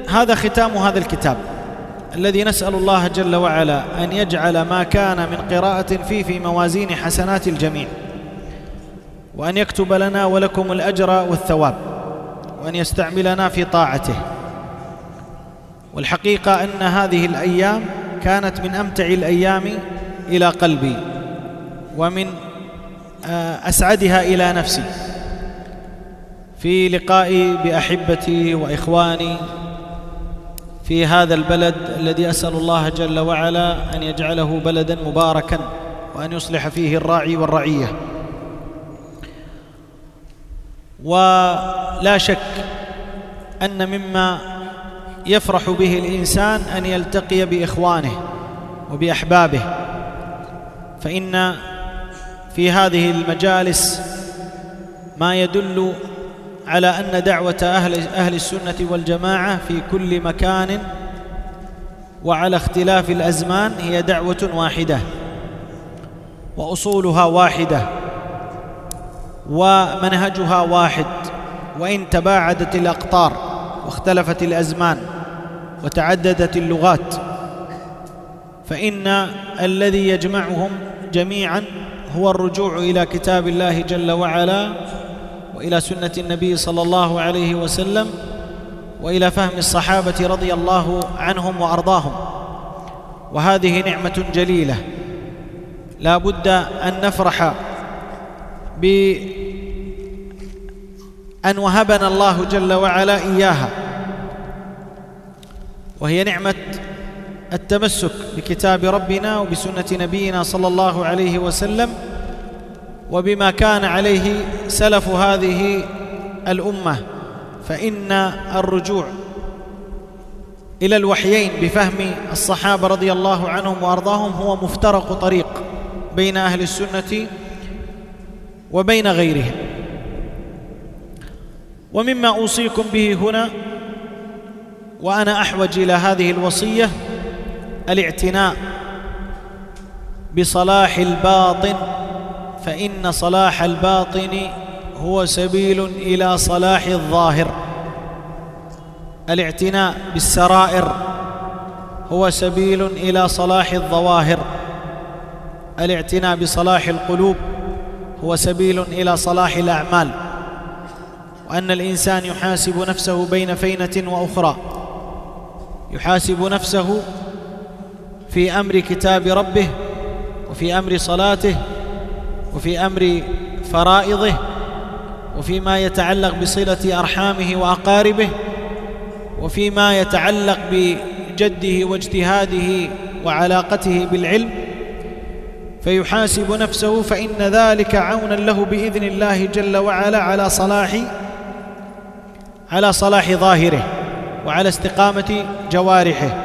هذا ختام هذا الكتاب الذي نسأل الله جل وعلا أن يجعل ما كان من قراءة فيه في موازين حسنات الجميع، وأن يكتب لنا ولكم الأجر والثواب، وأن يستعملنا في طاعته. والحقيقة أن هذه الأيام كانت من أمتع الأيام إلى قلبي، ومن أسعدها إلى نفسي، في لقائي بأحبتي وإخواني في هذا البلد الذي أسأل الله جل وعلا أن يجعله بلدا مباركا، وأن يصلح فيه الراعي والرعية. ولا شك أن مما يفرح به الإنسان أن يلتقي بإخوانه وبأحبابه، فإن في هذه المجالس ما يدل على أن دعوة أهل السنة والجماعة في كل مكان وعلى اختلاف الأزمان هي دعوة واحدة، وأصولها واحدة، ومنهجها واحد، وإن تباعدت الأقطار واختلفت الأزمان وتعددت اللغات، فإن الذي يجمعهم جميعا هو الرجوع إلى كتاب الله جل وعلا، وإلى سنة النبي صلى الله عليه وسلم، وإلى فهم الصحابة رضي الله عنهم وأرضاهم. وهذه نعمة جليلة لا بد أن نفرح بأن وهبنا الله جل وعلا إياها، وهي نعمة التمسك بكتاب ربنا وبسنة نبينا صلى الله عليه وسلم، وبما كان عليه سلف هذه الأمة. فإن الرجوع إلى الوحيين بفهم الصحابة رضي الله عنهم وأرضاهم هو مفترق طريق بين أهل السنة وبين غيرهم. ومما أوصيكم به هنا وأنا أحوج إلى هذه الوصية الاعتناء بصلاح الباطن، فإن صلاح الباطن هو سبيل إلى صلاح الظاهر. الاعتناء بالسرائر هو سبيل إلى صلاح الظواهر. الاعتناء بصلاح القلوب هو سبيل إلى صلاح الأعمال. وأن الإنسان يحاسب نفسه بين فينة وأخرى، يحاسب نفسه في أمر كتاب ربه، وفي أمر صلاته، وفي أمر فرائضه، وفيما يتعلق بصلة أرحامه وأقاربه، وفيما يتعلق بجده واجتهاده وعلاقته بالعلم، فيحاسب نفسه، فإن ذلك عونا له بإذن الله جل وعلا على صلاح ظاهره وعلى استقامة جوارحه.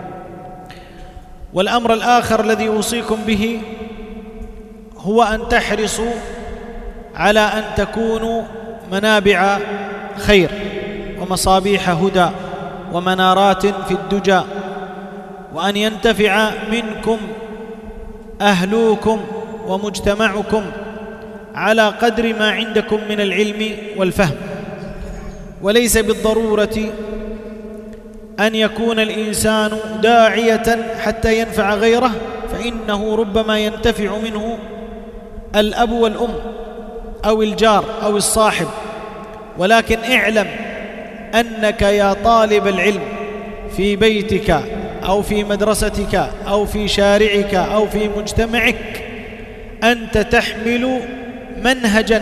والأمر الآخر الذي أوصيكم به هو أن تحرصوا على أن تكونوا منابع خير ومصابيح هدى ومنارات في الدجى، وأن ينتفع منكم أهلوكم ومجتمعكم على قدر ما عندكم من العلم والفهم. وليس بالضرورة أن يكون الإنسان داعية حتى ينفع غيره، فإنه ربما ينتفع منه الأب والأم أو الجار أو الصاحب. ولكن اعلم أنك يا طالب العلم في بيتك أو في مدرستك أو في شارعك أو في مجتمعك أنت تحمل منهجا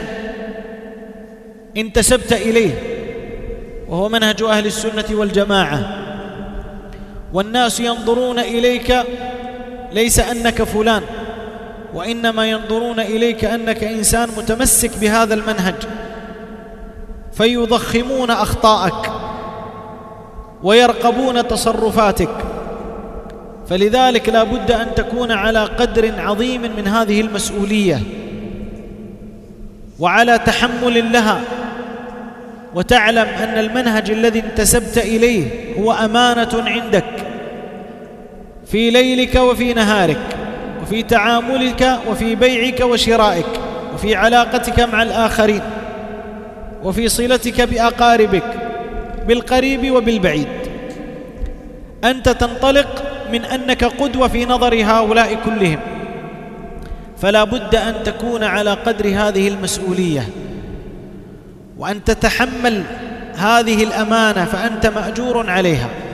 انتسبت إليه، وهو منهج أهل السنة والجماعة. والناس ينظرون إليك ليس أنك فلان، وإنما ينظرون إليك أنك إنسان متمسك بهذا المنهج، فيضخمون أخطاءك ويرقبون تصرفاتك. فلذلك لا بد أن تكون على قدر عظيم من هذه المسؤولية وعلى تحمل لها، وتعلم أن المنهج الذي انتسبت إليه هو أمانة عندك في ليلك وفي نهارك، وفي تعاملك وفي بيعك وشرائك، وفي علاقتك مع الآخرين، وفي صلتك بأقاربك بالقريب وبالبعيد. أنت تنطلق من أنك قدوة في نظر هؤلاء كلهم، فلا بد أن تكون على قدر هذه المسؤولية، وأن تتحمل هذه الأمانة، فأنت مأجور عليها.